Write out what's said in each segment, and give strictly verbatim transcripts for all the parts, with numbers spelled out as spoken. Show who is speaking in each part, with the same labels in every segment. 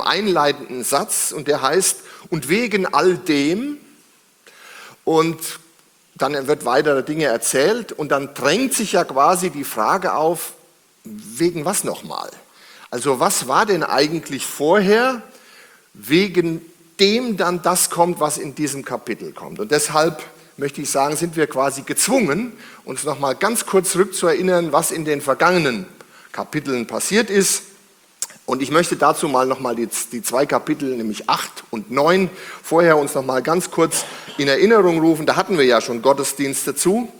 Speaker 1: einleitenden Satz und der heißt, und wegen all dem, und dann wird weitere Dinge erzählt und dann drängt sich ja quasi die Frage auf, wegen was nochmal? Also was war denn eigentlich vorher, wegen dem dann das kommt, was in diesem Kapitel kommt. Und deshalb möchte ich sagen, sind wir quasi gezwungen, uns nochmal ganz kurz zurückzuerinnern, was in den vergangenen Kapiteln passiert ist. Und ich möchte dazu mal nochmal die, die zwei Kapitel, nämlich acht und neun, vorher uns nochmal ganz kurz in Erinnerung rufen. Da hatten wir ja schon Gottesdienst dazu.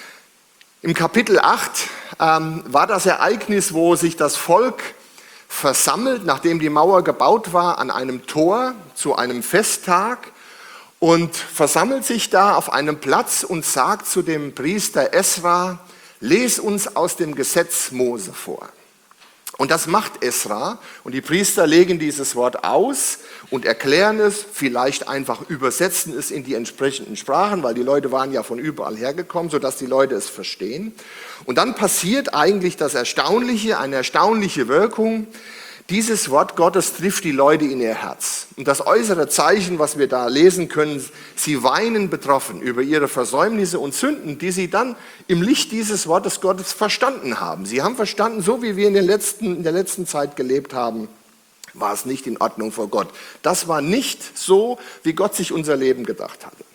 Speaker 1: Im Kapitel acht ähm, war das Ereignis, wo sich das Volk versammelt, nachdem die Mauer gebaut war, an einem Tor zu einem Festtag und versammelt sich da auf einem Platz und sagt zu dem Priester Esra, les uns aus dem Gesetz Mose vor. Und das macht Esra und die Priester legen dieses Wort aus und erklären es, vielleicht einfach übersetzen es in die entsprechenden Sprachen, weil die Leute waren ja von überall hergekommen, sodass die Leute es verstehen. Und dann passiert eigentlich das Erstaunliche, eine erstaunliche Wirkung. Dieses Wort Gottes trifft die Leute in ihr Herz. Und das äußere Zeichen, was wir da lesen können, sie weinen betroffen über ihre Versäumnisse und Sünden, die sie dann im Licht dieses Wortes Gottes verstanden haben. Sie haben verstanden, so wie wir in, den letzten, in der letzten Zeit gelebt haben, war es nicht in Ordnung vor Gott. Das war nicht so, wie Gott sich unser Leben gedacht hatte.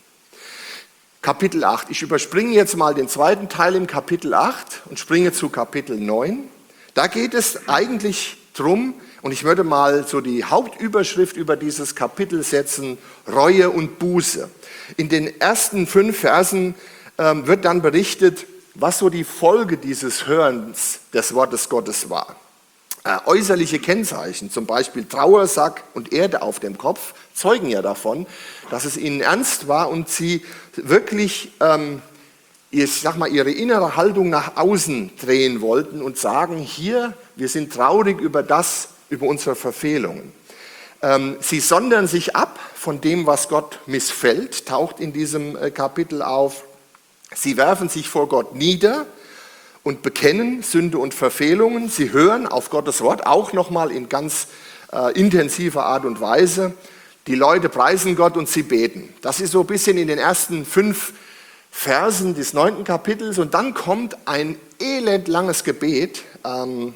Speaker 1: Kapitel acht. Ich überspringe jetzt mal den zweiten Teil im Kapitel acht und springe zu Kapitel neun. Da geht es eigentlich drum, und ich würde mal so die Hauptüberschrift über dieses Kapitel setzen, Reue und Buße. In den ersten fünf Versen ähm, wird dann berichtet, was so die Folge dieses Hörens des Wortes Gottes war. Äh, äußerliche Kennzeichen, zum Beispiel Trauersack und Erde auf dem Kopf, zeugen ja davon, dass es ihnen ernst war und sie wirklich ähm, ich sag mal, ihre innere Haltung nach außen drehen wollten und sagen, hier, wir sind traurig über das, über unsere Verfehlungen. Ähm, sie sondern sich ab von dem, was Gott missfällt, taucht in diesem äh, Kapitel auf. Sie werfen sich vor Gott nieder und bekennen Sünde und Verfehlungen. Sie hören auf Gottes Wort, auch nochmal in ganz äh, intensiver Art und Weise. Die Leute preisen Gott und sie beten. Das ist so ein bisschen in den ersten fünf Versen des neunten Kapitels und dann kommt ein elendlanges Gebet, ähm,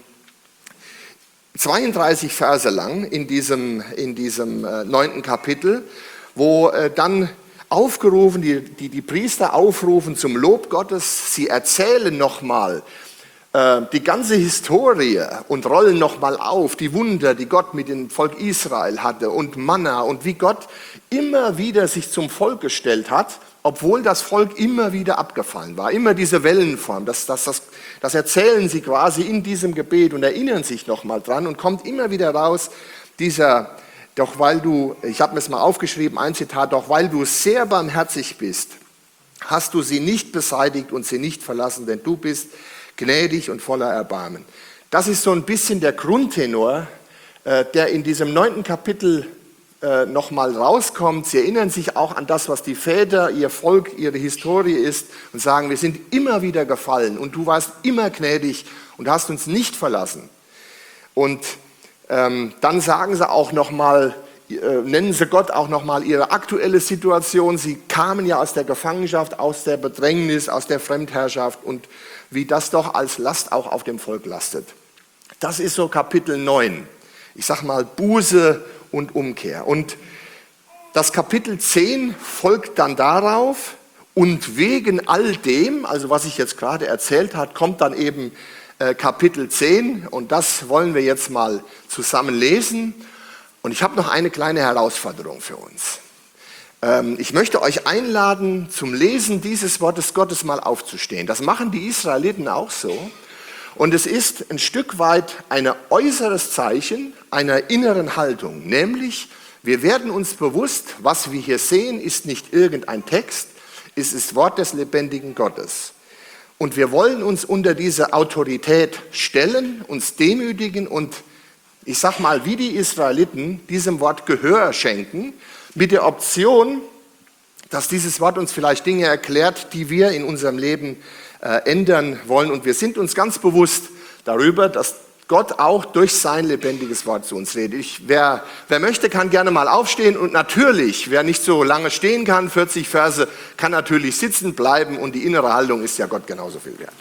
Speaker 1: zweiunddreißig Verse lang in diesem, in diesem äh, neunten Kapitel, wo äh, dann aufgerufen, die, die die Priester aufrufen zum Lob Gottes, sie erzählen nochmal äh, die ganze Historie und rollen nochmal auf, die Wunder, die Gott mit dem Volk Israel hatte und Manna und wie Gott immer wieder sich zum Volk gestellt hat, obwohl das Volk immer wieder abgefallen war, immer diese Wellenform, das, das, das, das erzählen sie quasi in diesem Gebet und erinnern sich nochmal dran und kommt immer wieder raus, dieser, doch weil du, ich habe mir es mal aufgeschrieben, ein Zitat, doch weil du sehr barmherzig bist, hast du sie nicht beseitigt und sie nicht verlassen, denn du bist gnädig und voller Erbarmen. Das ist so ein bisschen der Grundtenor, äh, der in diesem neunten Kapitel nochmal rauskommt. Sie erinnern sich auch an das, was die Väter, ihr Volk, ihre Historie ist und sagen, wir sind immer wieder gefallen und du warst immer gnädig und hast uns nicht verlassen. Und ähm, dann sagen sie auch nochmal, äh, nennen sie Gott auch nochmal ihre aktuelle Situation. Sie kamen ja aus der Gefangenschaft, aus der Bedrängnis, aus der Fremdherrschaft und wie das doch als Last auch auf dem Volk lastet. Das ist so Kapitel neun. Ich sag mal Buße und Umkehr. Und das Kapitel zehn folgt dann darauf und wegen all dem, also was ich jetzt gerade erzählt habe, kommt dann eben äh, Kapitel zehn und das wollen wir jetzt mal zusammen lesen. Und ich habe noch eine kleine Herausforderung für uns. Ähm, ich möchte euch einladen, zum Lesen dieses Wortes Gottes mal aufzustehen. Das machen die Israeliten auch so. Und es ist ein Stück weit ein äußeres Zeichen einer inneren Haltung, nämlich wir werden uns bewusst, was wir hier sehen, ist nicht irgendein Text, es ist Wort des lebendigen Gottes. Und wir wollen uns unter diese Autorität stellen, uns demütigen und, ich sag mal, wie die Israeliten, diesem Wort Gehör schenken, mit der Option, dass dieses Wort uns vielleicht Dinge erklärt, die wir in unserem Leben ändern wollen. Und wir sind uns ganz bewusst darüber, dass Gott auch durch sein lebendiges Wort zu uns redet. Ich, wer, wer möchte, kann gerne mal aufstehen und natürlich, wer nicht so lange stehen kann, vierzig Verse, kann natürlich sitzen bleiben und die innere Haltung ist ja Gott genauso viel wert.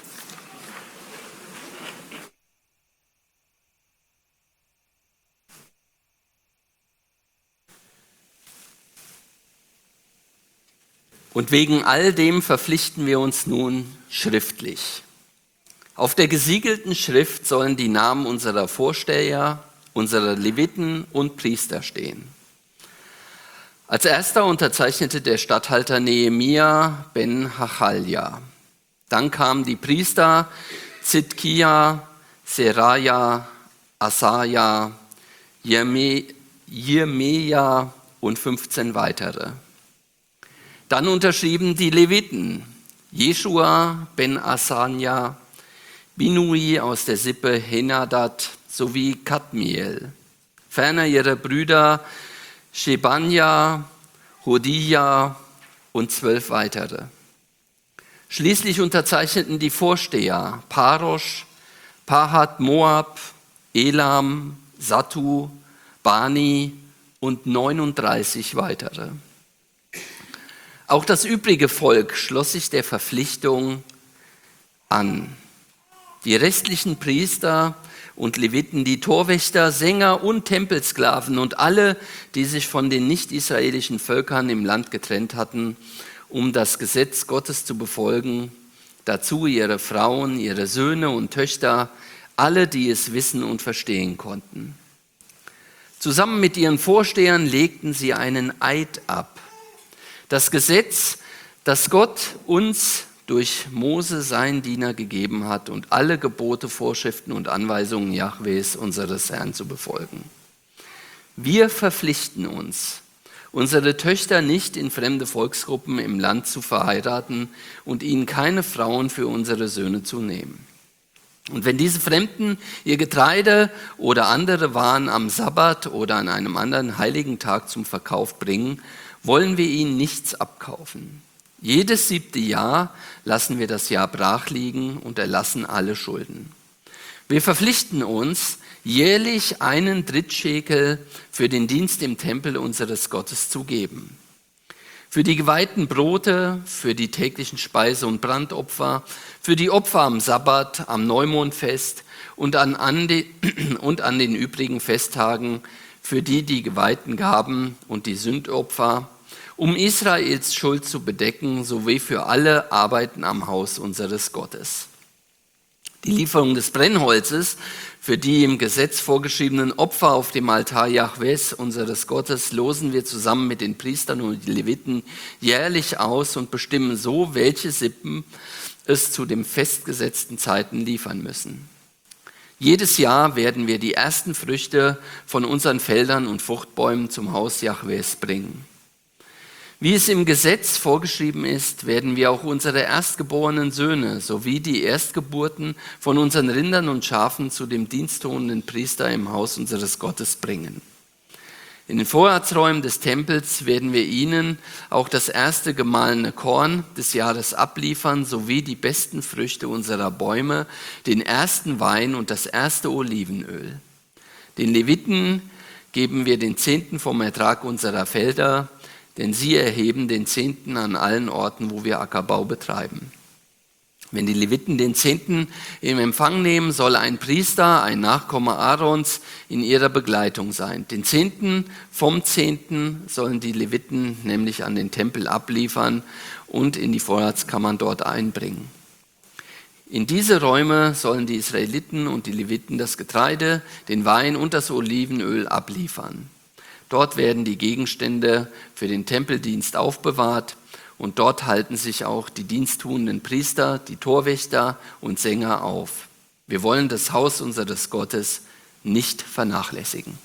Speaker 2: Und wegen all dem verpflichten wir uns nun schriftlich. Auf der gesiegelten Schrift sollen die Namen unserer Vorsteher, unserer Leviten und Priester stehen. Als erster unterzeichnete der Statthalter Nehemia ben Hachalja. Dann kamen die Priester Zidkia, Seraja, Asaja, Jeremia und fünfzehn weitere. Dann unterschrieben die Leviten Jeschua ben Asanja, Binui aus der Sippe Henadad sowie Kadmiel. Ferner ihre Brüder Shebanja, Hodia und zwölf weitere. Schließlich unterzeichneten die Vorsteher Parosh, Pahat Moab, Elam, Satu, Bani und neununddreißig weitere. Auch das übrige Volk schloss sich der Verpflichtung an. Die restlichen Priester und Leviten, die Torwächter, Sänger und Tempelsklaven und alle, die sich von den nicht-israelischen Völkern im Land getrennt hatten, um das Gesetz Gottes zu befolgen, dazu ihre Frauen, ihre Söhne und Töchter, alle, die es wissen und verstehen konnten. Zusammen mit ihren Vorstehern legten sie einen Eid ab. Das Gesetz, das Gott uns durch Mose, seinen Diener, gegeben hat und alle Gebote, Vorschriften und Anweisungen Jahwes, unseres Herrn, zu befolgen. Wir verpflichten uns, unsere Töchter nicht in fremde Volksgruppen im Land zu verheiraten und ihnen keine Frauen für unsere Söhne zu nehmen. Und wenn diese Fremden ihr Getreide oder andere Waren am Sabbat oder an einem anderen heiligen Tag zum Verkauf bringen, wollen wir ihnen nichts abkaufen. Jedes siebte Jahr lassen wir das Jahr brach liegen und erlassen alle Schulden. Wir verpflichten uns, jährlich einen Drittschekel für den Dienst im Tempel unseres Gottes zu geben. Für die geweihten Brote, für die täglichen Speise- und Brandopfer, für die Opfer am Sabbat, am Neumondfest und an, an, de, und an den übrigen Festtagen, für die die geweihten Gaben und die Sündopfer, um Israels Schuld zu bedecken, sowie für alle Arbeiten am Haus unseres Gottes. Die Lieferung des Brennholzes für die im Gesetz vorgeschriebenen Opfer auf dem Altar Jahwes, unseres Gottes, losen wir zusammen mit den Priestern und den Leviten jährlich aus und bestimmen so, welche Sippen es zu den festgesetzten Zeiten liefern müssen. Jedes Jahr werden wir die ersten Früchte von unseren Feldern und Fruchtbäumen zum Haus Jahwes bringen. Wie es im Gesetz vorgeschrieben ist, werden wir auch unsere erstgeborenen Söhne sowie die Erstgeburten von unseren Rindern und Schafen zu dem diensttuenden Priester im Haus unseres Gottes bringen. In den Vorratsräumen des Tempels werden wir ihnen auch das erste gemahlene Korn des Jahres abliefern, sowie die besten Früchte unserer Bäume, den ersten Wein und das erste Olivenöl. Den Leviten geben wir den Zehnten vom Ertrag unserer Felder, denn sie erheben den Zehnten an allen Orten, wo wir Ackerbau betreiben. Wenn die Leviten den Zehnten im Empfang nehmen, soll ein Priester, ein Nachkomme Aarons, in ihrer Begleitung sein. Den Zehnten vom Zehnten sollen die Leviten nämlich an den Tempel abliefern und in die Vorratskammern dort einbringen. In diese Räume sollen die Israeliten und die Leviten das Getreide, den Wein und das Olivenöl abliefern. Dort werden die Gegenstände für den Tempeldienst aufbewahrt und dort halten sich auch die diensttuenden Priester, die Torwächter und Sänger auf. Wir wollen das Haus unseres Gottes nicht vernachlässigen.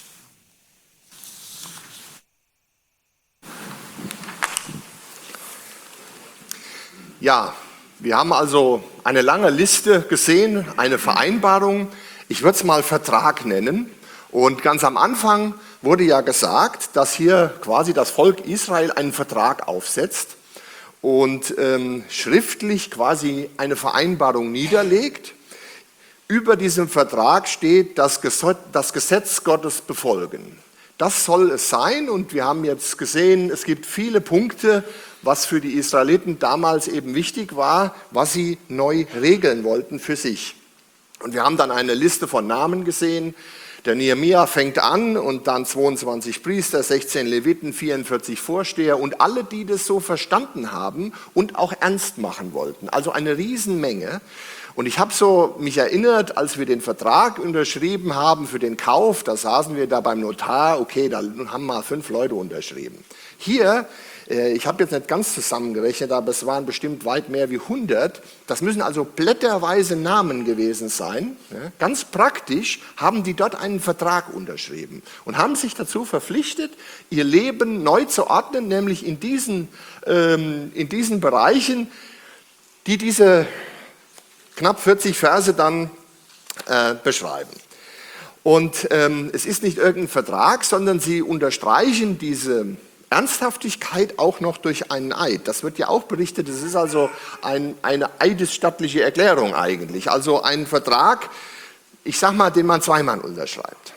Speaker 1: Ja, wir haben also eine lange Liste gesehen, eine Vereinbarung. Ich würde es mal Vertrag nennen. Und ganz am Anfang wurde ja gesagt, dass hier quasi das Volk Israel einen Vertrag aufsetzt und ähm, schriftlich quasi eine Vereinbarung niederlegt. über diesem Vertrag steht, das Gesetz Gottes befolgen. Das soll es sein, und wir haben jetzt gesehen, es gibt viele Punkte, was für die Israeliten damals eben wichtig war, was sie neu regeln wollten für sich. Und wir haben dann eine Liste von Namen gesehen. Der Nehemia fängt an und dann zweiundzwanzig Priester, sechzehn Leviten, vierundvierzig Vorsteher und alle, die das so verstanden haben und auch ernst machen wollten. Also eine Riesenmenge. Und ich habe so mich erinnert, als wir den Vertrag unterschrieben haben für den Kauf, da saßen wir da beim Notar, okay, da haben mal fünf Leute unterschrieben. Hier, äh, ich habe jetzt nicht ganz zusammengerechnet, aber es waren bestimmt weit mehr wie hundert. Das müssen also blätterweise Namen gewesen sein. Ja. Ganz praktisch haben die dort einen Vertrag unterschrieben und haben sich dazu verpflichtet, ihr Leben neu zu ordnen, nämlich in diesen, ähm, in diesen Bereichen, die diese knapp vierzig Verse dann äh, beschreiben. Und ähm, es ist nicht irgendein Vertrag, sondern sie unterstreichen diese Ernsthaftigkeit auch noch durch einen Eid. Das wird ja auch berichtet, es ist also ein, eine eidesstattliche Erklärung eigentlich. Also ein Vertrag, ich sag mal, den man zweimal unterschreibt.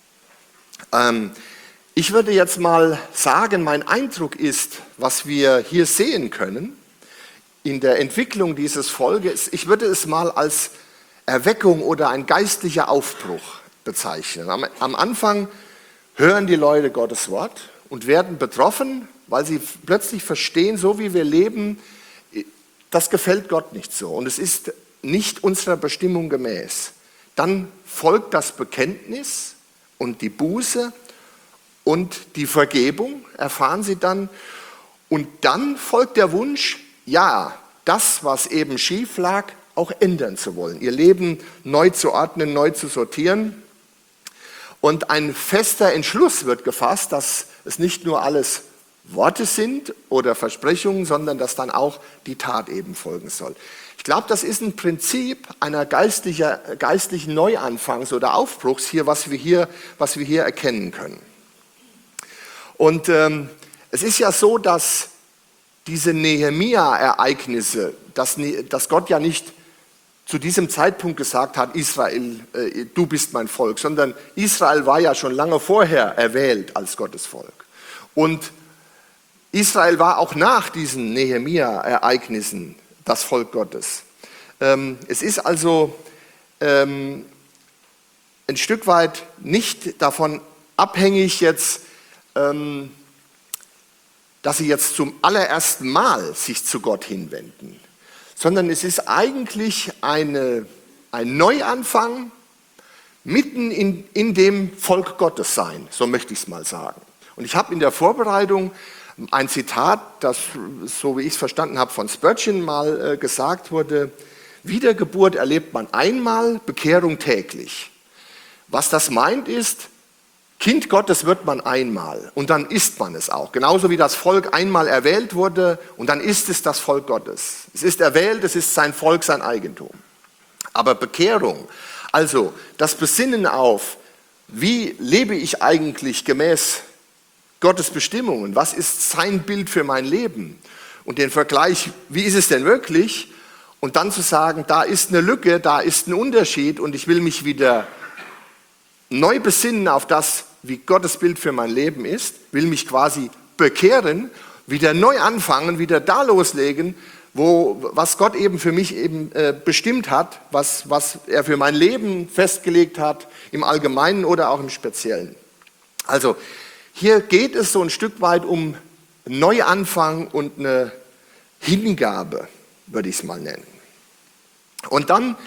Speaker 1: Ähm, ich würde jetzt mal sagen, mein Eindruck ist, was wir hier sehen können, in der Entwicklung dieses Volkes, ich würde es mal als Erweckung oder ein geistlicher Aufbruch bezeichnen. Am, am Anfang hören die Leute Gottes Wort und werden betroffen, weil sie plötzlich verstehen, so wie wir leben, das gefällt Gott nicht so und es ist nicht unserer Bestimmung gemäß. Dann folgt das Bekenntnis und die Buße und die Vergebung, erfahren sie dann, und dann folgt der Wunsch, ja, das, was eben schief lag, auch ändern zu wollen, ihr Leben neu zu ordnen, neu zu sortieren. Und ein fester Entschluss wird gefasst, dass es nicht nur alles Worte sind oder Versprechungen, sondern dass dann auch die Tat eben folgen soll. Ich glaube, das ist ein Prinzip einer geistlicher, geistlichen Neuanfangs- oder Aufbruchs hier, was wir hier, was wir hier erkennen können. Und ähm, es ist ja so, dass diese Nehemia-Ereignisse, dass, dass Gott ja nicht zu diesem Zeitpunkt gesagt hat, Israel, äh, du bist mein Volk, sondern Israel war ja schon lange vorher erwählt als Gottes Volk. Und Israel war auch nach diesen Nehemia-Ereignissen das Volk Gottes. Ähm, es ist also ähm, ein Stück weit nicht davon abhängig jetzt, ähm, dass sie jetzt zum allerersten Mal sich zu Gott hinwenden, sondern es ist eigentlich eine, ein Neuanfang mitten in, in dem Volk Gottes sein, so möchte ich es mal sagen. Und ich habe in der Vorbereitung ein Zitat, das, so wie ich es verstanden habe, von Spurgeon mal äh, gesagt wurde: Wiedergeburt erlebt man einmal, Bekehrung täglich. Was das meint ist, Kind Gottes wird man einmal und dann ist man es auch. Genauso wie das Volk einmal erwählt wurde und dann ist es das Volk Gottes. Es ist erwählt, es ist sein Volk, sein Eigentum. Aber Bekehrung, also das Besinnen auf, wie lebe ich eigentlich gemäß Gottes Bestimmungen, was ist sein Bild für mein Leben und den Vergleich, wie ist es denn wirklich, und dann zu sagen, da ist eine Lücke, da ist ein Unterschied und ich will mich wieder neu besinnen auf das, wie Gottes Bild für mein Leben ist, will mich quasi bekehren, wieder neu anfangen, wieder da loslegen, wo, was Gott eben für mich eben äh, bestimmt hat, was, was er für mein Leben festgelegt hat, im Allgemeinen oder auch im Speziellen. Also hier geht es so ein Stück weit um Neuanfang und eine Hingabe, würde ich es mal nennen. Und dann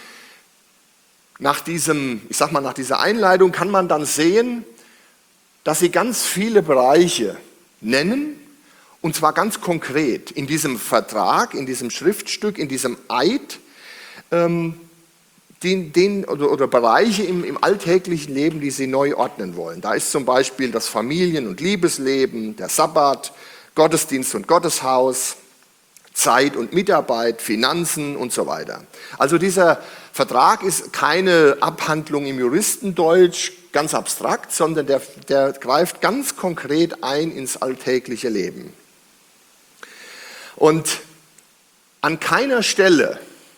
Speaker 1: Nach diesem, ich sag mal, nach dieser Einleitung kann man dann sehen, dass sie ganz viele Bereiche nennen, und zwar ganz konkret in diesem Vertrag, in diesem Schriftstück, in diesem Eid, ähm, den, den, oder, oder Bereiche im, im alltäglichen Leben, die sie neu ordnen wollen. Da ist zum Beispiel das Familien- und Liebesleben, der Sabbat, Gottesdienst und Gotteshaus, Zeit und Mitarbeit, Finanzen und so weiter. Also dieser Vertrag ist keine Abhandlung im Juristendeutsch, ganz abstrakt, sondern der, der greift ganz konkret ein ins alltägliche Leben. Und an keiner Stelle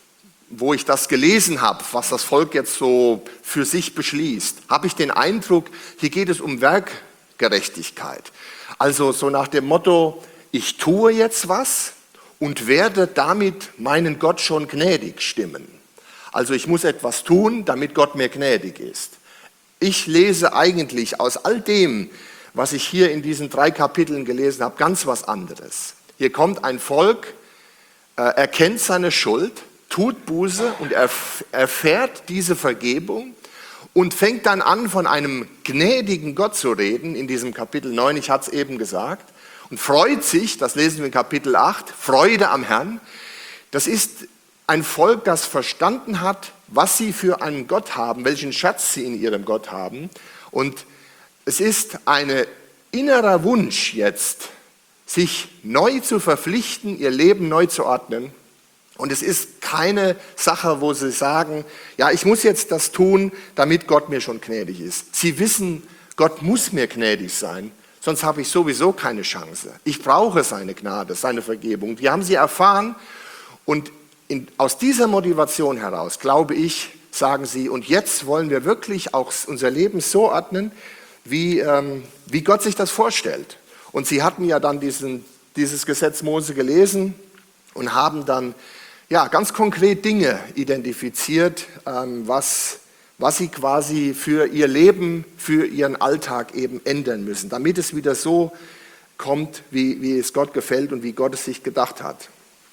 Speaker 1: wo ich das gelesen habe, was das Volk jetzt so für sich beschließt, habe ich den Eindruck, hier geht es um Werkgerechtigkeit. Also so nach dem Motto, ich tue jetzt was und werde damit meinen Gott schon gnädig stimmen. Also ich muss etwas tun, damit Gott mir gnädig ist. Ich lese eigentlich aus all dem, was ich hier in diesen drei Kapiteln gelesen habe, ganz was anderes. Hier kommt ein Volk, äh, erkennt seine Schuld, tut Buße und erf- erfährt diese Vergebung und fängt dann an, von einem gnädigen Gott zu reden, in diesem Kapitel neun, ich hatte es eben gesagt, und freut sich, das lesen wir in Kapitel acht, Freude am Herrn. Das ist ein Volk, das verstanden hat, was sie für einen Gott haben, welchen Schatz sie in ihrem Gott haben. Und es ist ein innerer Wunsch jetzt, sich neu zu verpflichten, ihr Leben neu zu ordnen. Und es ist keine Sache, wo sie sagen, ja, ich muss jetzt das tun, damit Gott mir schon gnädig ist. Sie wissen, Gott muss mir gnädig sein, sonst habe ich sowieso keine Chance. Ich brauche seine Gnade, seine Vergebung. Die haben sie erfahren und in, aus dieser Motivation heraus, glaube ich, sagen sie, und jetzt wollen wir wirklich auch unser Leben so ordnen, wie, ähm, wie Gott sich das vorstellt. Und sie hatten ja dann diesen, dieses Gesetz Mose gelesen und haben dann ja, ganz konkret Dinge identifiziert, ähm, was, was sie quasi für ihr Leben, für ihren Alltag eben ändern müssen, damit es wieder so kommt, wie, wie es Gott gefällt und wie Gott es sich gedacht hat.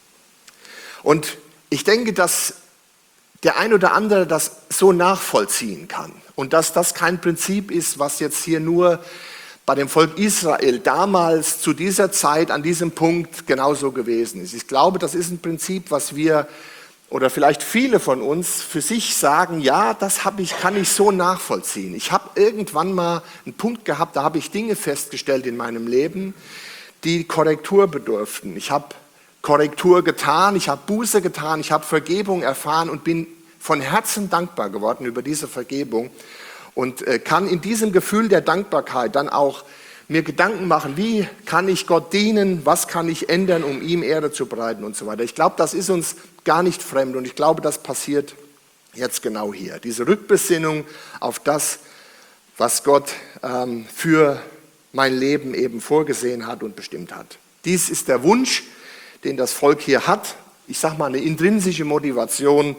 Speaker 1: Und ich denke, dass der ein oder andere das so nachvollziehen kann und dass das kein Prinzip ist, was jetzt hier nur bei dem Volk Israel damals zu dieser Zeit an diesem Punkt genauso gewesen ist. Ich glaube, das ist ein Prinzip, was wir oder vielleicht viele von uns für sich sagen, ja, das habe ich, kann ich so nachvollziehen. Ich habe irgendwann mal einen Punkt gehabt, da habe ich Dinge festgestellt in meinem Leben, die Korrektur bedurften. Ich habe Korrektur getan, ich habe Buße getan, ich habe Vergebung erfahren und bin von Herzen dankbar geworden über diese Vergebung. Und kann in diesem Gefühl der Dankbarkeit dann auch mir Gedanken machen, wie kann ich Gott dienen, was kann ich ändern, um ihm Ehre zu bereiten und so weiter. Ich glaube, das ist uns gar nicht fremd und ich glaube, das passiert jetzt genau hier. Diese Rückbesinnung auf das, was Gott ähm, für mein Leben eben vorgesehen hat und bestimmt hat. Dies ist der Wunsch, den das Volk hier hat. Ich sage mal, eine intrinsische Motivation,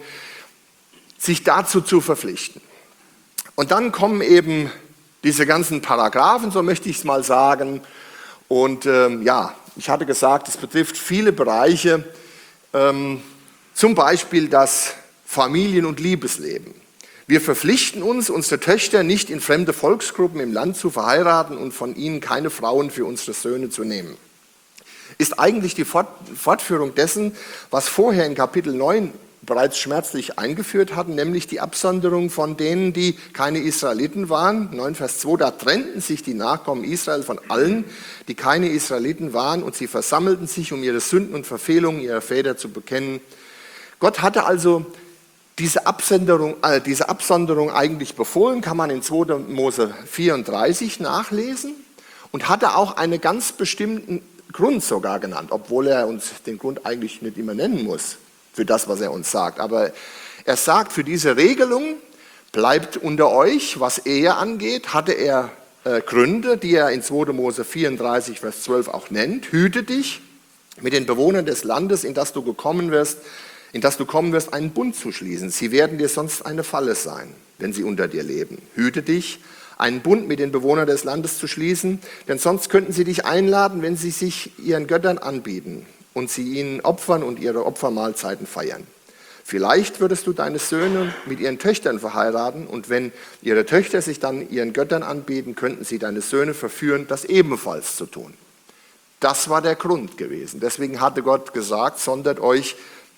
Speaker 1: sich dazu zu verpflichten. Und dann kommen eben diese ganzen Paragraphen, so möchte ich es mal sagen. Und ähm, ja, ich hatte gesagt, es betrifft viele Bereiche, ähm, zum Beispiel das Familien- und Liebesleben. Wir verpflichten uns, unsere Töchter nicht in fremde Volksgruppen im Land zu verheiraten und von ihnen keine Frauen für unsere Söhne zu nehmen. Ist eigentlich die Fortführung dessen, was vorher in Kapitel neun bereits schmerzlich eingeführt hatten, nämlich die Absonderung von denen, die keine Israeliten waren. neun Vers zwei, da trennten sich die Nachkommen Israel von allen, die keine Israeliten waren, und sie versammelten sich, um ihre Sünden und Verfehlungen ihrer Väter zu bekennen. Gott hatte also diese Absonderung, äh, diese Absonderung eigentlich befohlen, kann man in zweiter Mose vierunddreißig nachlesen, und hatte auch einen ganz bestimmten Grund sogar genannt, obwohl er uns den Grund eigentlich nicht immer nennen muss für das, was er uns sagt. Aber er sagt, für diese Regelung bleibt unter euch, was Ehe angeht, hatte er äh, Gründe, die er in zweiter Mose vierunddreißig, Vers zwölf auch nennt. Hüte dich, mit den Bewohnern des Landes, in das du gekommen wirst, in das du kommen wirst, einen Bund zu schließen. Sie werden dir sonst eine Falle sein, wenn sie unter dir leben. Hüte dich, einen Bund mit den Bewohnern des Landes zu schließen, denn sonst könnten sie dich einladen, wenn sie sich ihren Göttern anbieten und sie ihnen opfern und ihre Opfermahlzeiten feiern. Vielleicht würdest du deine Söhne mit ihren Töchtern verheiraten, und wenn ihre Töchter sich dann ihren Göttern anbieten, könnten sie deine Söhne verführen, das ebenfalls zu tun. Das war der Grund gewesen. Deswegen hatte Gott gesagt, sondert euch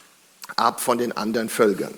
Speaker 1: ab von den anderen Völkern.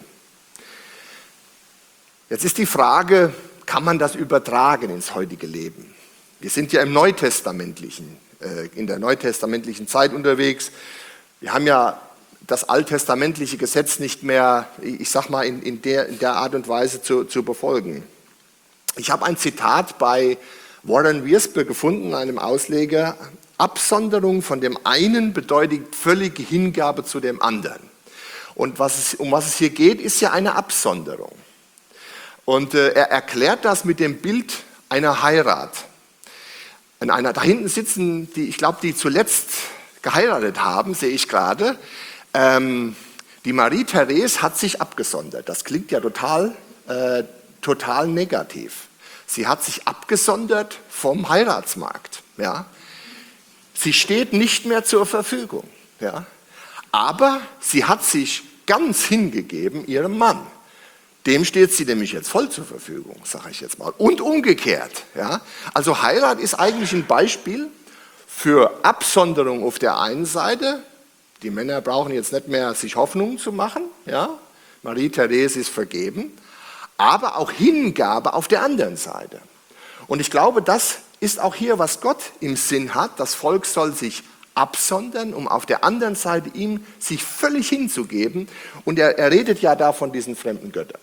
Speaker 1: Jetzt ist die Frage, kann man das übertragen ins heutige Leben? Wir sind ja im Neutestamentlichen, äh, in der neutestamentlichen Zeit unterwegs. Wir haben ja das alttestamentliche Gesetz nicht mehr, ich sag mal, in, in, der, in der Art und Weise zu, zu befolgen. Ich habe ein Zitat bei Warren Wiersbe gefunden, einem Ausleger: Absonderung von dem einen bedeutet völlige Hingabe zu dem anderen. Und was es, um was es hier geht, ist ja eine Absonderung. Und äh, er erklärt das mit dem Bild einer Heirat. In einer, da hinten sitzen die, ich glaube, die zuletzt geheiratet haben, sehe ich gerade. Ähm, die Marie-Therese hat sich abgesondert. Das klingt ja total, äh, total negativ. Sie hat sich abgesondert vom Heiratsmarkt. Ja. Sie steht nicht mehr zur Verfügung. Ja. Aber sie hat sich ganz hingegeben ihrem Mann. Dem steht sie nämlich jetzt voll zur Verfügung, sage ich jetzt mal. Und umgekehrt. Ja. Also Heirat ist eigentlich ein Beispiel für Absonderung auf der einen Seite. Die Männer brauchen jetzt nicht mehr sich Hoffnungen zu machen. Ja. Marie-Therese ist vergeben. Aber auch Hingabe auf der anderen Seite. Und ich glaube, das ist auch hier, was Gott im Sinn hat. Das Volk soll sich absondern, um auf der anderen Seite ihm sich völlig hinzugeben. Und er, er redet ja da von diesen fremden Göttern.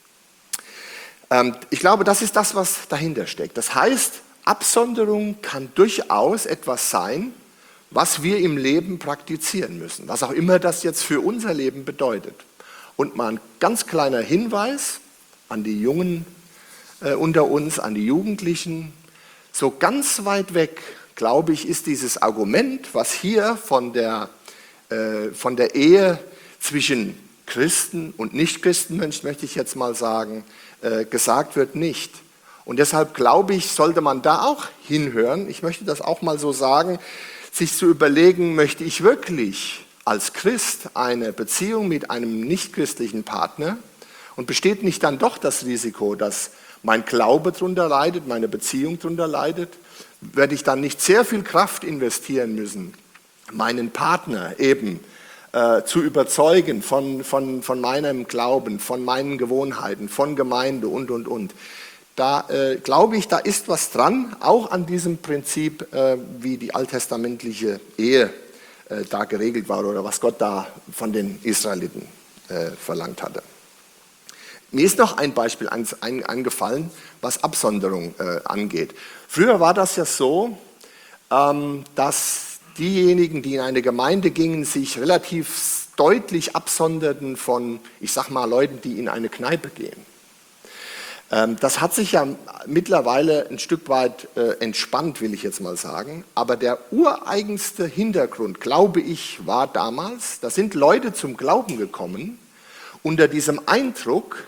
Speaker 1: Ähm, ich glaube, das ist das, was dahinter steckt. Das heißt, Absonderung kann durchaus etwas sein, was wir im Leben praktizieren müssen. Was auch immer das jetzt für unser Leben bedeutet. Und mal ein ganz kleiner Hinweis an die Jungen äh, unter uns, an die Jugendlichen. So ganz weit weg, glaube ich, ist dieses Argument, was hier von der, äh, von der Ehe zwischen Christen und Nichtchristen, möchte ich jetzt mal sagen, äh, gesagt wird, nicht. Und deshalb glaube ich, sollte man da auch hinhören, ich möchte das auch mal so sagen, sich zu überlegen, möchte ich wirklich als Christ eine Beziehung mit einem nichtchristlichen Partner? Und besteht nicht dann doch das Risiko, dass mein Glaube darunter leidet, meine Beziehung darunter leidet? Werde ich dann nicht sehr viel Kraft investieren müssen, meinen Partner eben äh, zu überzeugen von, von, von meinem Glauben, von meinen Gewohnheiten, von Gemeinde und, und, und. Da äh, glaube ich, da ist was dran, auch an diesem Prinzip, äh, wie die alttestamentliche Ehe äh, da geregelt war oder was Gott da von den Israeliten äh, verlangt hatte. Mir ist noch ein Beispiel eingefallen, was Absonderung äh, angeht. Früher war das ja so, ähm, dass diejenigen, die in eine Gemeinde gingen, sich relativ deutlich absonderten von, ich sag mal, Leuten, die in eine Kneipe gehen. Ähm, das hat sich ja mittlerweile ein Stück weit äh, entspannt, will ich jetzt mal sagen. Aber der ureigenste Hintergrund, glaube ich, war damals, da sind Leute zum Glauben gekommen, unter diesem Eindruck,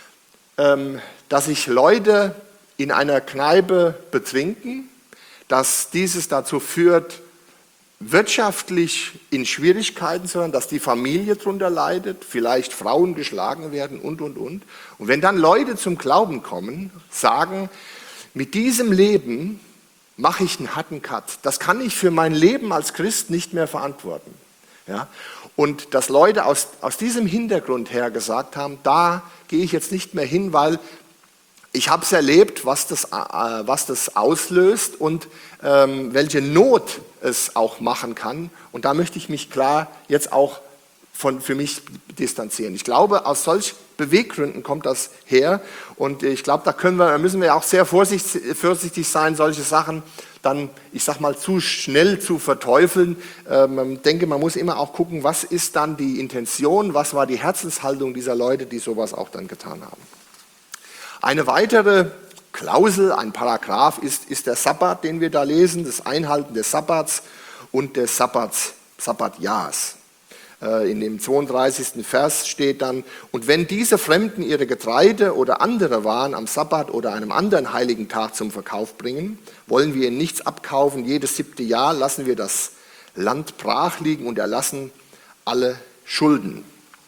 Speaker 1: dass sich Leute in einer Kneipe betrinken, dass dieses dazu führt, wirtschaftlich in Schwierigkeiten zu sein, dass die Familie darunter leidet, vielleicht Frauen geschlagen werden und, und, und. Und wenn dann Leute zum Glauben kommen, sagen, mit diesem Leben mache ich einen harten Cut. Das kann ich für mein Leben als Christ nicht mehr verantworten. Ja? Und dass Leute aus, aus diesem Hintergrund her gesagt haben, da gehe ich jetzt nicht mehr hin, weil ich habe es erlebt, was das, äh, was das auslöst und ähm, welche Not es auch machen kann. Und da möchte ich mich klar jetzt auch von, für mich distanzieren. Ich glaube, aus solch Beweggründen kommt das her. Und ich glaube, da, können wir, da müssen wir auch sehr vorsichtig, vorsichtig sein, solche Sachen dann, ich sag mal, zu schnell zu verteufeln. Ähm, ich denke, man muss immer auch gucken, was ist dann die Intention, was war die Herzenshaltung dieser Leute, die sowas auch dann getan haben. Eine weitere Klausel, ein Paragraph ist, ist der Sabbat, den wir da lesen, das Einhalten des Sabbats und des Sabbats, Sabbatjahrs. In dem zweiunddreißigsten Vers steht dann, und wenn diese Fremden ihre Getreide oder andere Waren am Sabbat oder einem anderen heiligen Tag zum Verkauf bringen, wollen wir ihnen nichts abkaufen. Jedes siebte Jahr lassen wir das Land brach liegen und erlassen alle Schulden.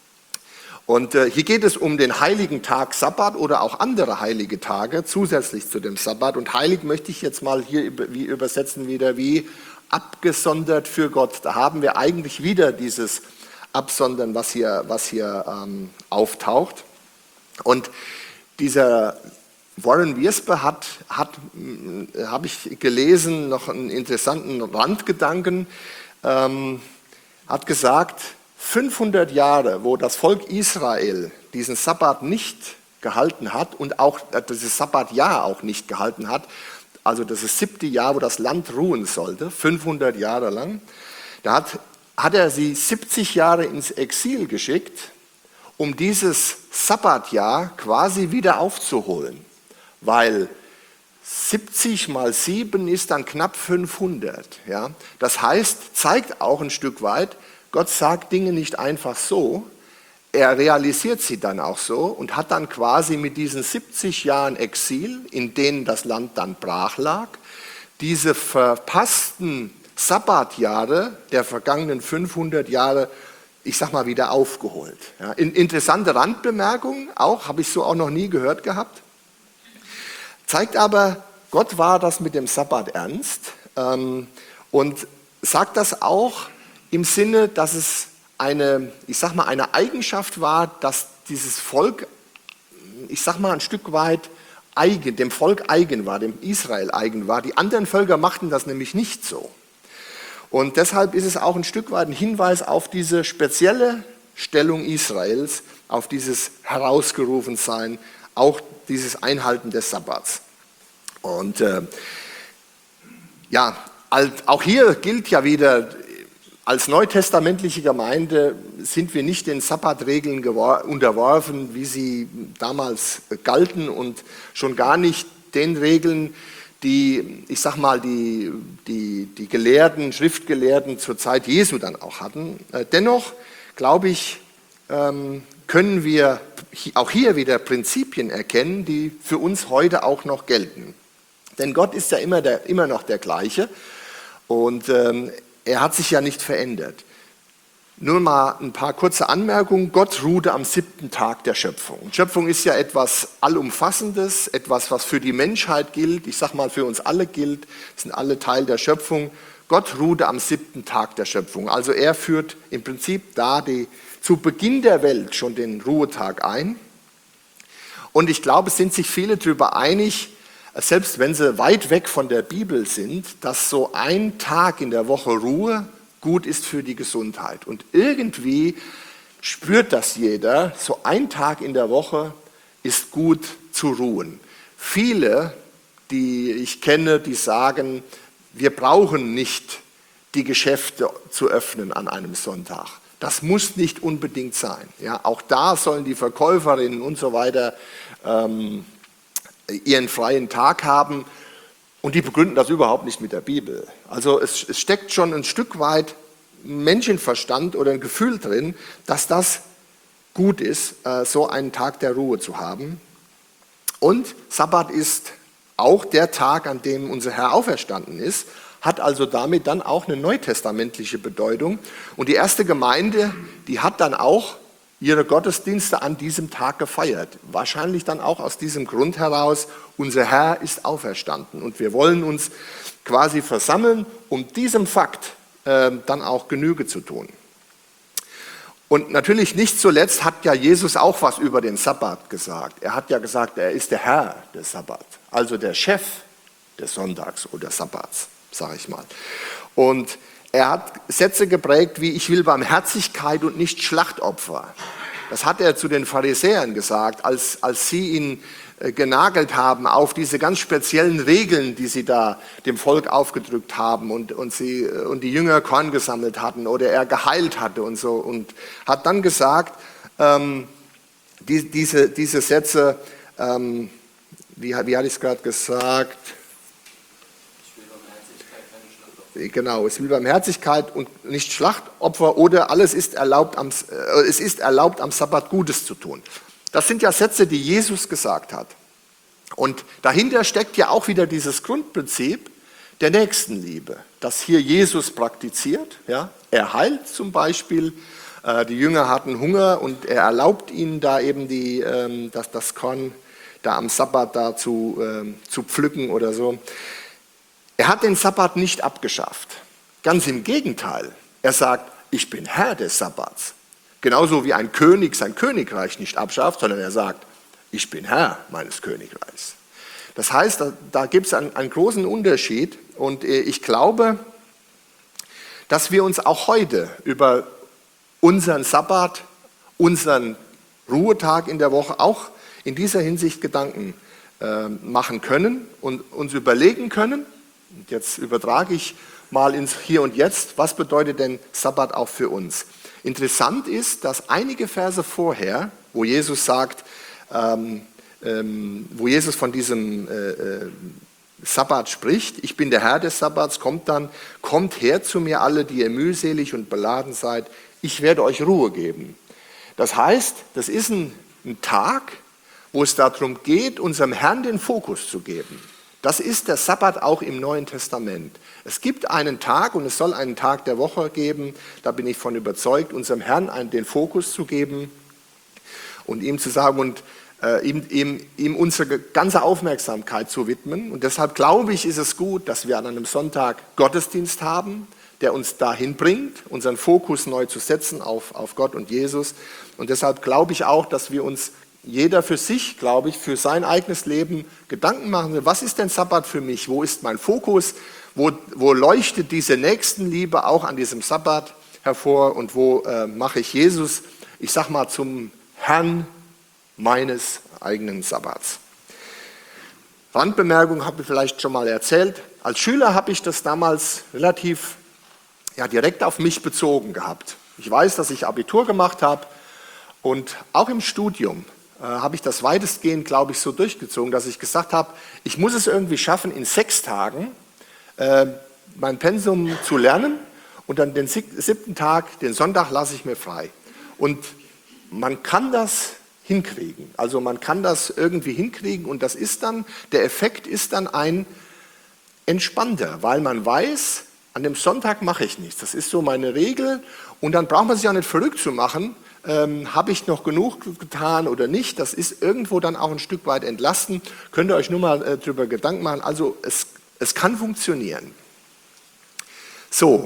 Speaker 1: Und äh, hier geht es um den heiligen Tag Sabbat oder auch andere heilige Tage zusätzlich zu dem Sabbat. Und heilig möchte ich jetzt mal hier wie übersetzen wieder wie abgesondert für Gott. Da haben wir eigentlich wieder dieses Absondern, was hier, was hier ähm, auftaucht. Und dieser Warren Wiersbe hat, hat äh, habe ich gelesen, noch einen interessanten Randgedanken, ähm, hat gesagt, fünfhundert Jahre, wo das Volk Israel diesen Sabbat nicht gehalten hat und auch dieses Sabbatjahr auch nicht gehalten hat, also das siebte Jahr, wo das Land ruhen sollte, fünfhundert Jahre lang, da hat hat er sie siebzig Jahre ins Exil geschickt, um dieses Sabbatjahr quasi wieder aufzuholen. Weil siebzig mal sieben ist dann knapp fünfhundert. Ja? Das heißt, zeigt auch ein Stück weit, Gott sagt Dinge nicht einfach so, er realisiert sie dann auch so und hat dann quasi mit diesen siebzig Jahren Exil, in denen das Land dann brach lag, diese verpassten Sabbatjahre der vergangenen fünfhundert Jahre, ich sag mal, wieder aufgeholt. Ja, interessante Randbemerkung, auch, habe ich so auch noch nie gehört gehabt. Zeigt aber, Gott war das mit dem Sabbat ernst ähm, und sagt das auch im Sinne, dass es eine, ich sag mal, eine Eigenschaft war, dass dieses Volk, ich sag mal, ein Stück weit eigen, dem Volk eigen war, dem Israel eigen war. Die anderen Völker machten das nämlich nicht so. Und deshalb ist es auch ein Stück weit ein Hinweis auf diese spezielle Stellung Israels, auf dieses Herausgerufensein, auch dieses Einhalten des Sabbats. Und äh, ja, auch hier gilt ja wieder, als neutestamentliche Gemeinde sind wir nicht den Sabbatregeln unterworfen, wie sie damals galten und schon gar nicht den Regeln, die, ich sag mal, die, die, die Gelehrten, Schriftgelehrten zur Zeit Jesu dann auch hatten. Dennoch, glaube ich, können wir auch hier wieder Prinzipien erkennen, die für uns heute auch noch gelten. Denn Gott ist ja immer, der, immer noch der gleiche und ähm, er hat sich ja nicht verändert. Nur mal ein paar kurze Anmerkungen. Gott ruhte am siebten Tag der Schöpfung. Schöpfung ist ja etwas Allumfassendes, etwas, was für die Menschheit gilt, ich sage mal für uns alle gilt, sind alle Teil der Schöpfung. Gott ruhte am siebten Tag der Schöpfung. Also er führt im Prinzip da die, zu Beginn der Welt schon den Ruhetag ein. Und ich glaube, es sind sich viele darüber einig, selbst wenn sie weit weg von der Bibel sind, dass so ein Tag in der Woche Ruhe gut ist für die Gesundheit. Und irgendwie spürt das jeder, so ein Tag in der Woche ist gut zu ruhen. Viele, die ich kenne, die sagen, wir brauchen nicht die Geschäfte zu öffnen an einem Sonntag. Das muss nicht unbedingt sein. Ja, auch da sollen die Verkäuferinnen und so weiter ähm, ihren freien Tag haben und die begründen das überhaupt nicht mit der Bibel. Also es, es steckt schon ein Stück weit Menschenverstand oder ein Gefühl drin, dass das gut ist, so einen Tag der Ruhe zu haben. Und Sabbat ist auch der Tag, an dem unser Herr auferstanden ist, hat also damit dann auch eine neutestamentliche Bedeutung. Und die erste Gemeinde, die hat dann auch ihre Gottesdienste an diesem Tag gefeiert. Wahrscheinlich dann auch aus diesem Grund heraus, unser Herr ist auferstanden. Und wir wollen uns quasi versammeln, um diesem Fakt äh, dann auch Genüge zu tun. Und natürlich nicht zuletzt hat ja Jesus auch was über den Sabbat gesagt. Er hat ja gesagt, er ist der Herr des Sabbats, also der Chef des Sonntags oder Sabbats, sage ich mal. Und er hat Sätze geprägt wie, ich will Barmherzigkeit und nicht Schlachtopfer. Das hat er zu den Pharisäern gesagt, als, als sie ihn äh, genagelt haben auf diese ganz speziellen Regeln, die sie da dem Volk aufgedrückt haben und, und, sie, und die Jünger Korn gesammelt hatten oder er geheilt hatte und so. Und hat dann gesagt, ähm, die, diese, diese Sätze, ähm, wie, wie hatte ich es gerade gesagt? Genau, es will Barmherzigkeit und nicht Schlachtopfer oder alles ist erlaubt am, äh, es ist erlaubt am Sabbat Gutes zu tun. Das sind ja Sätze, die Jesus gesagt hat. Und dahinter steckt ja auch wieder dieses Grundprinzip der Nächstenliebe, das hier Jesus praktiziert. Ja? Er heilt zum Beispiel, äh, die Jünger hatten Hunger und er erlaubt ihnen da eben die, ähm, das, das Korn da am Sabbat da zu, ähm, zu pflücken oder so. Er hat den Sabbat nicht abgeschafft. Ganz im Gegenteil. Er sagt, ich bin Herr des Sabbats. Genauso wie ein König sein Königreich nicht abschafft, sondern er sagt, ich bin Herr meines Königreichs. Das heißt, da, da gibt es einen, einen großen Unterschied. Und ich glaube, dass wir uns auch heute über unseren Sabbat, unseren Ruhetag in der Woche auch in dieser Hinsicht Gedanken äh, machen können und uns überlegen können, Und jetzt übertrage ich mal ins Hier und Jetzt, was bedeutet denn Sabbat auch für uns? Interessant ist, dass einige Verse vorher, wo Jesus sagt, ähm, ähm, wo Jesus von diesem äh, äh, Sabbat spricht, ich bin der Herr des Sabbats, kommt dann, kommt her zu mir alle, die ihr mühselig und beladen seid, ich werde euch Ruhe geben. Das heißt, das ist ein, ein Tag, wo es darum geht, unserem Herrn den Fokus zu geben. Das ist der Sabbat auch im Neuen Testament. Es gibt einen Tag und es soll einen Tag der Woche geben, da bin ich von überzeugt, unserem Herrn einen, den Fokus zu geben und ihm zu sagen und äh, ihm, ihm, ihm unsere ganze Aufmerksamkeit zu widmen. Und deshalb glaube ich, ist es gut, dass wir an einem Sonntag Gottesdienst haben, der uns dahin bringt, unseren Fokus neu zu setzen auf, auf Gott und Jesus. Und deshalb glaube ich auch, dass wir uns jeder für sich, glaube ich, für sein eigenes Leben Gedanken machen. Was ist denn Sabbat für mich? Wo ist mein Fokus? Wo, wo leuchtet diese Nächstenliebe auch an diesem Sabbat hervor? Und wo äh, mache ich Jesus, ich sag mal, zum Herrn meines eigenen Sabbats? Randbemerkung habe ich vielleicht schon mal erzählt. Als Schüler habe ich das damals relativ ja, direkt auf mich bezogen gehabt. Ich weiß, dass ich Abitur gemacht habe und auch im Studium äh, habe ich das weitestgehend, glaube ich, so durchgezogen, dass ich gesagt habe, ich muss es irgendwie schaffen, in sechs Tagen äh, mein Pensum zu lernen und dann den siebten Tag, den Sonntag, lasse ich mir frei. Und man kann das hinkriegen. Also man kann das irgendwie hinkriegen und das ist dann, der Effekt ist dann ein entspannter, weil man weiß, an dem Sonntag mache ich nichts. Das ist so meine Regel und dann braucht man sich auch nicht verrückt zu machen. Ähm, habe ich noch genug getan oder nicht? Das ist irgendwo dann auch ein Stück weit entlasten. Könnt ihr euch nur mal äh, darüber Gedanken machen. Also es, es kann funktionieren. So,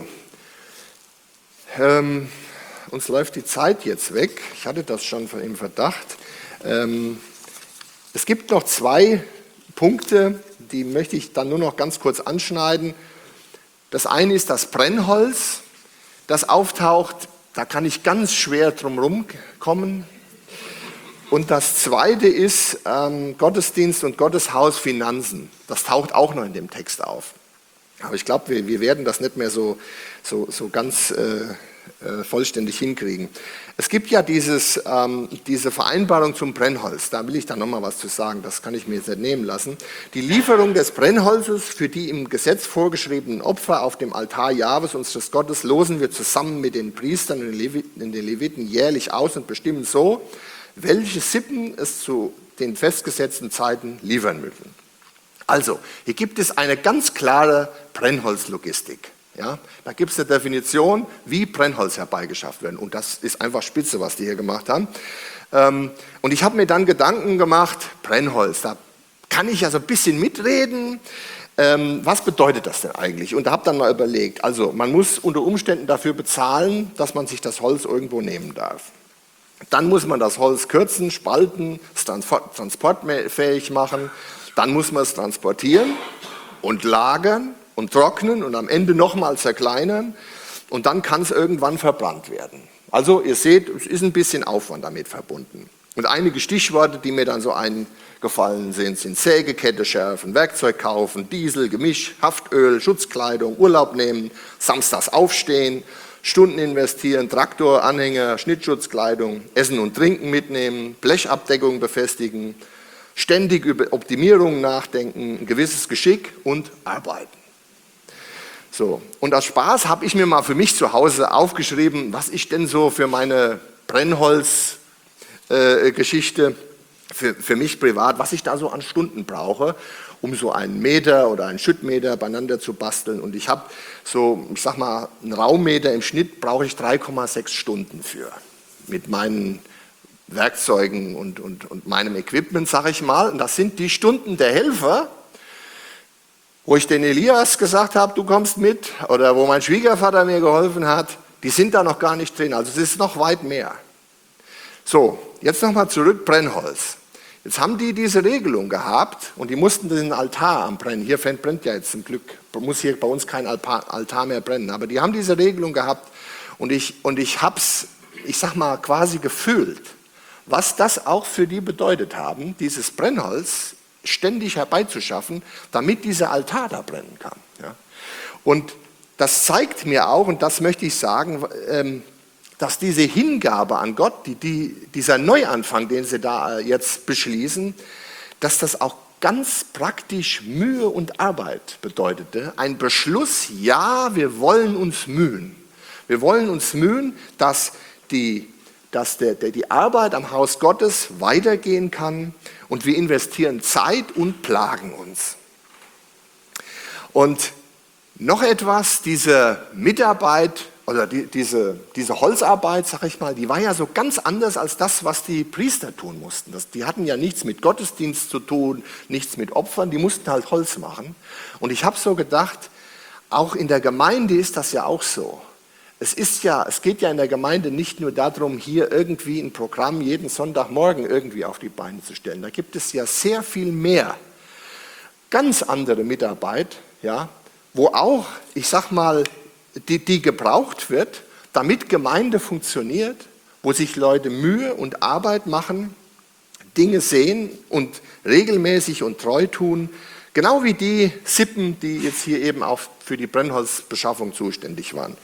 Speaker 1: ähm, uns läuft die Zeit jetzt weg. Ich hatte das schon im Verdacht. Ähm, es gibt noch zwei Punkte, die möchte ich dann nur noch ganz kurz anschneiden. Das eine ist das Brennholz, das auftaucht, da kann ich ganz schwer drum rumkommen. Und das zweite ist ähm, Gottesdienst und Gotteshaus, Finanzen. Das taucht auch noch in dem Text auf. Aber ich glaube, wir, wir werden das nicht mehr so, so, so ganz äh, äh, vollständig hinkriegen. Es gibt ja dieses, ähm, diese Vereinbarung zum Brennholz, da will ich dann nochmal was zu sagen, das kann ich mir jetzt nicht nehmen lassen. Die Lieferung des Brennholzes für die im Gesetz vorgeschriebenen Opfer auf dem Altar Jahwes, unseres Gottes, losen wir zusammen mit den Priestern und den Leviten jährlich aus und bestimmen so, welche Sippen es zu den festgesetzten Zeiten liefern müssen. Also, hier gibt es eine ganz klare Brennholzlogistik. Ja, da gibt es eine Definition, wie Brennholz herbeigeschafft werden. Und das ist einfach spitze, was die hier gemacht haben. Ähm, und ich habe mir dann Gedanken gemacht, Brennholz, da kann ich ja so ein bisschen mitreden. Ähm, was bedeutet das denn eigentlich? Und da habe dann mal überlegt, also man muss unter Umständen dafür bezahlen, dass man sich das Holz irgendwo nehmen darf. Dann muss man das Holz kürzen, spalten, es transportfähig machen. Dann muss man es transportieren und lagern und trocknen und am Ende nochmal zerkleinern und dann kann es irgendwann verbrannt werden. Also ihr seht, es ist ein bisschen Aufwand damit verbunden. Und einige Stichworte, die mir dann so eingefallen sind, sind Sägekette schärfen, Werkzeug kaufen, Diesel, Gemisch, Haftöl, Schutzkleidung, Urlaub nehmen, samstags aufstehen, Stunden investieren, Traktor, Anhänger, Schnittschutzkleidung, Essen und Trinken mitnehmen, Blechabdeckung befestigen, ständig über Optimierung nachdenken, ein gewisses Geschick und arbeiten. So, und aus Spaß habe ich mir mal für mich zu Hause aufgeschrieben, was ich denn so für meine Brennholz-Geschichte, äh, für, für mich privat, was ich da so an Stunden brauche, um so einen Meter oder einen Schüttmeter beieinander zu basteln. Und ich habe so, ich sag mal, einen Raummeter im Schnitt brauche ich drei Komma sechs Stunden für, mit meinen Werkzeugen und, und, und meinem Equipment, sage ich mal. Und das sind die Stunden der Helfer, wo ich den Elias gesagt habe, du kommst mit, oder wo mein Schwiegervater mir geholfen hat, die sind da noch gar nicht drin. Also es ist noch weit mehr. So, jetzt nochmal zurück, Brennholz. Jetzt haben die diese Regelung gehabt und die mussten den Altar am Brennen. Hier brennt ja jetzt zum Glück, muss hier bei uns kein Altar mehr brennen. Aber die haben diese Regelung gehabt und ich, und ich habe es, ich sag mal, quasi gefühlt, was das auch für die bedeutet haben, dieses Brennholz ständig herbeizuschaffen, damit dieser Altar da brennen kann. Ja. Und das zeigt mir auch, und das möchte ich sagen, ähm, dass diese Hingabe an Gott, die, die, dieser Neuanfang, den sie da jetzt beschließen, dass das auch ganz praktisch Mühe und Arbeit bedeutete. Ein Beschluss, ja, wir wollen uns mühen. Wir wollen uns mühen, dass die, dass der, der, die Arbeit am Haus Gottes weitergehen kann, und wir investieren Zeit und plagen uns. Und noch etwas, diese Mitarbeit oder die, diese, diese Holzarbeit, sag ich mal, die war ja so ganz anders als das, was die Priester tun mussten. Das, die hatten ja nichts mit Gottesdienst zu tun, nichts mit Opfern, die mussten halt Holz machen. Und ich habe so gedacht, auch in der Gemeinde ist das ja auch so. Es ist ja, es geht ja in der Gemeinde nicht nur darum, hier irgendwie ein Programm jeden Sonntagmorgen irgendwie auf die Beine zu stellen. Da gibt es ja sehr viel mehr, ganz andere Mitarbeit, ja, wo auch, ich sag mal, die, die gebraucht wird, damit Gemeinde funktioniert, wo sich Leute Mühe und Arbeit machen, Dinge sehen und regelmäßig und treu tun, genau wie die Sippen, die jetzt hier eben auch für die Brennholzbeschaffung zuständig waren.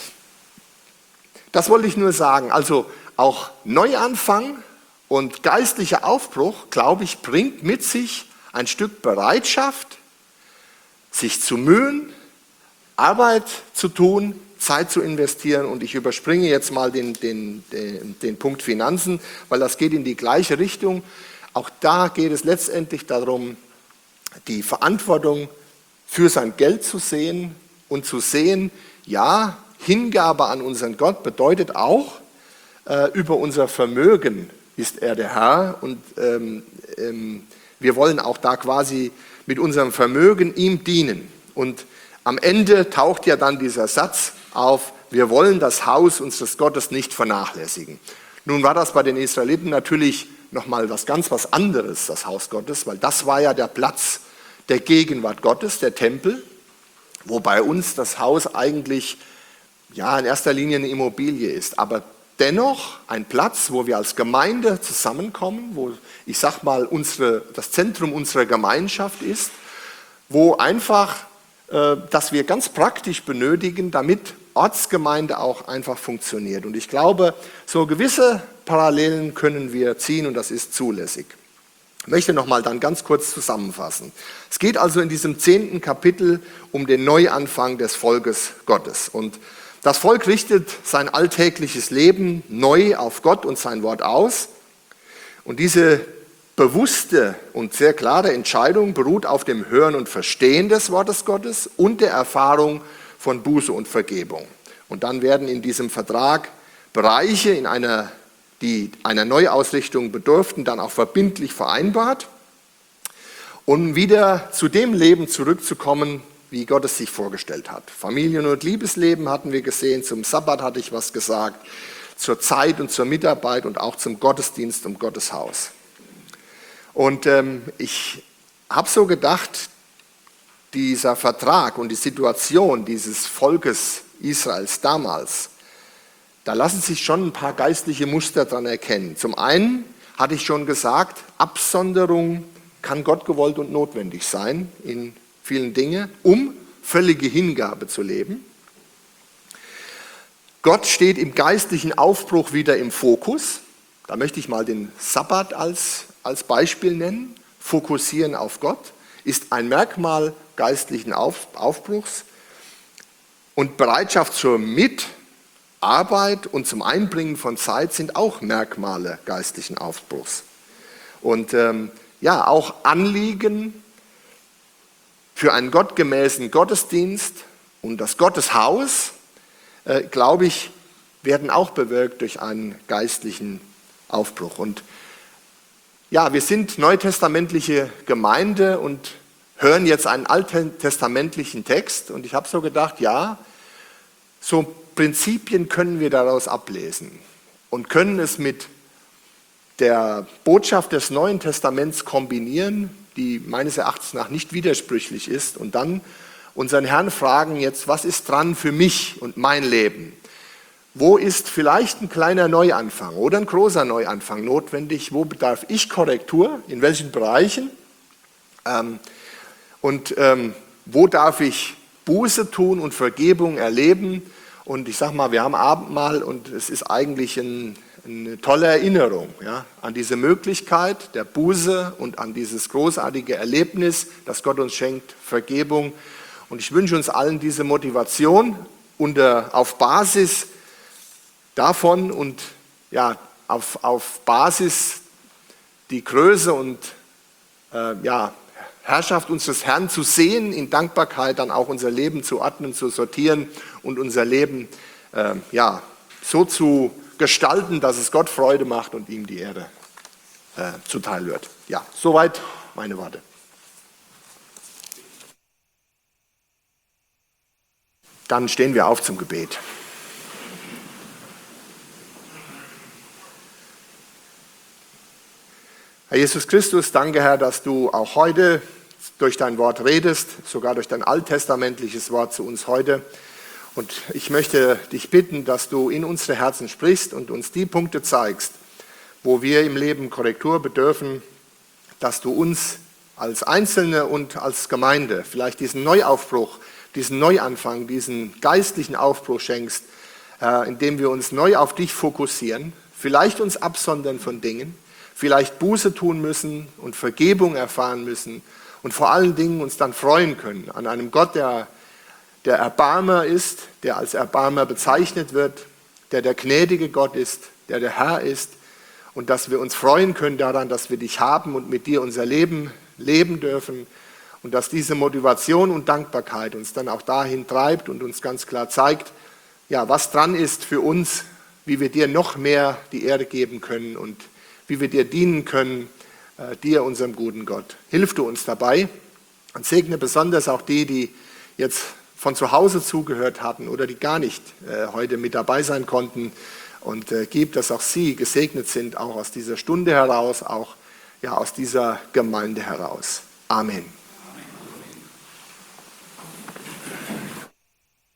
Speaker 1: Das wollte ich nur sagen. Also auch Neuanfang und geistlicher Aufbruch, glaube ich, bringt mit sich ein Stück Bereitschaft, sich zu mühen, Arbeit zu tun, Zeit zu investieren. Und ich überspringe jetzt mal den, den, den, den Punkt Finanzen, weil das geht in die gleiche Richtung. Auch da geht es letztendlich darum, die Verantwortung für sein Geld zu sehen und zu sehen, ja, Hingabe an unseren Gott bedeutet auch, äh, über unser Vermögen ist er der Herr, und ähm, ähm, wir wollen auch da quasi mit unserem Vermögen ihm dienen. Und am Ende taucht ja dann dieser Satz auf, wir wollen das Haus unseres Gottes nicht vernachlässigen. Nun war das bei den Israeliten natürlich nochmal was ganz was anderes, das Haus Gottes, weil das war ja der Platz der Gegenwart Gottes, der Tempel, wo bei uns das Haus eigentlich ja in erster Linie eine Immobilie ist, aber dennoch ein Platz, wo wir als Gemeinde zusammenkommen, wo, ich sag mal, unsere, das Zentrum unserer Gemeinschaft ist, wo einfach, äh, dass wir ganz praktisch benötigen, damit Ortsgemeinde auch einfach funktioniert. Und ich glaube, so gewisse Parallelen können wir ziehen, und das ist zulässig. Ich möchte nochmal dann ganz kurz zusammenfassen. Es geht also in diesem zehnten Kapitel um den Neuanfang des Volkes Gottes. Und das Volk richtet sein alltägliches Leben neu auf Gott und sein Wort aus. Und diese bewusste und sehr klare Entscheidung beruht auf dem Hören und Verstehen des Wortes Gottes und der Erfahrung von Buße und Vergebung. Und dann werden in diesem Vertrag Bereiche, in einer, die einer Neuausrichtung bedurften, dann auch verbindlich vereinbart, um wieder zu dem Leben zurückzukommen, wie Gott es sich vorgestellt hat. Familien- und Liebesleben hatten wir gesehen, zum Sabbat hatte ich was gesagt, zur Zeit und zur Mitarbeit und auch zum Gottesdienst und Gotteshaus. Und ähm, ich habe so gedacht, dieser Vertrag und die Situation dieses Volkes Israels damals, da lassen sich schon ein paar geistliche Muster dran erkennen. Zum einen hatte ich schon gesagt, Absonderung kann Gott gewollt und notwendig sein in vielen Dinge, um völlige Hingabe zu leben. Gott steht im geistlichen Aufbruch wieder im Fokus. Da möchte ich mal den Sabbat als, als Beispiel nennen. Fokussieren auf Gott ist ein Merkmal geistlichen auf, Aufbruchs. Und Bereitschaft zur Mitarbeit und zum Einbringen von Zeit sind auch Merkmale geistlichen Aufbruchs. Und ähm, ja, auch Anliegen für einen gottgemäßen Gottesdienst und das Gotteshaus, äh, glaube ich, werden auch bewirkt durch einen geistlichen Aufbruch. Und ja, wir sind neutestamentliche Gemeinde und hören jetzt einen alttestamentlichen Text. Und ich habe so gedacht, ja, so Prinzipien können wir daraus ablesen und können es mit der Botschaft des Neuen Testaments kombinieren, die meines Erachtens nach nicht widersprüchlich ist, und dann unseren Herrn fragen jetzt, was ist dran für mich und mein Leben? Wo ist vielleicht ein kleiner Neuanfang oder ein großer Neuanfang notwendig? Wo bedarf ich Korrektur? In welchen Bereichen? Ähm, und ähm, wo darf ich Buße tun und Vergebung erleben? Und ich sage mal, wir haben Abendmahl und es ist eigentlich ein, eine tolle Erinnerung, ja, an diese Möglichkeit der Buße und an dieses großartige Erlebnis, das Gott uns schenkt, Vergebung. Und ich wünsche uns allen diese Motivation unter, auf Basis davon und ja, auf, auf Basis die Größe und äh, ja, Herrschaft unseres Herrn zu sehen, in Dankbarkeit dann auch unser Leben zu ordnen, zu sortieren und unser Leben äh, ja, so zu gestalten, dass es Gott Freude macht und ihm die Ehre äh, zuteil wird. Ja, soweit meine Worte. Dann stehen wir auf zum Gebet. Herr Jesus Christus, danke Herr, dass du auch heute durch dein Wort redest, sogar durch dein alttestamentliches Wort zu uns heute. Und ich möchte dich bitten, dass du in unsere Herzen sprichst und uns die Punkte zeigst, wo wir im Leben Korrektur bedürfen, dass du uns als Einzelne und als Gemeinde vielleicht diesen Neuaufbruch, diesen Neuanfang, diesen geistlichen Aufbruch schenkst, äh, indem wir uns neu auf dich fokussieren, vielleicht uns absondern von Dingen, vielleicht Buße tun müssen und Vergebung erfahren müssen und vor allen Dingen uns dann freuen können an einem Gott, der der Erbarmer ist, der als Erbarmer bezeichnet wird, der der gnädige Gott ist, der der Herr ist und dass wir uns freuen können daran, dass wir dich haben und mit dir unser Leben leben dürfen und dass diese Motivation und Dankbarkeit uns dann auch dahin treibt und uns ganz klar zeigt, ja, was dran ist für uns, wie wir dir noch mehr die Ehre geben können und wie wir dir dienen können, äh, dir, unserem guten Gott. Hilf du uns dabei und segne besonders auch die, die jetzt von zu Hause zugehört haben oder die gar nicht äh, heute mit dabei sein konnten und äh, gib, dass auch sie gesegnet sind, auch aus dieser Stunde heraus, auch ja, aus dieser Gemeinde heraus. Amen.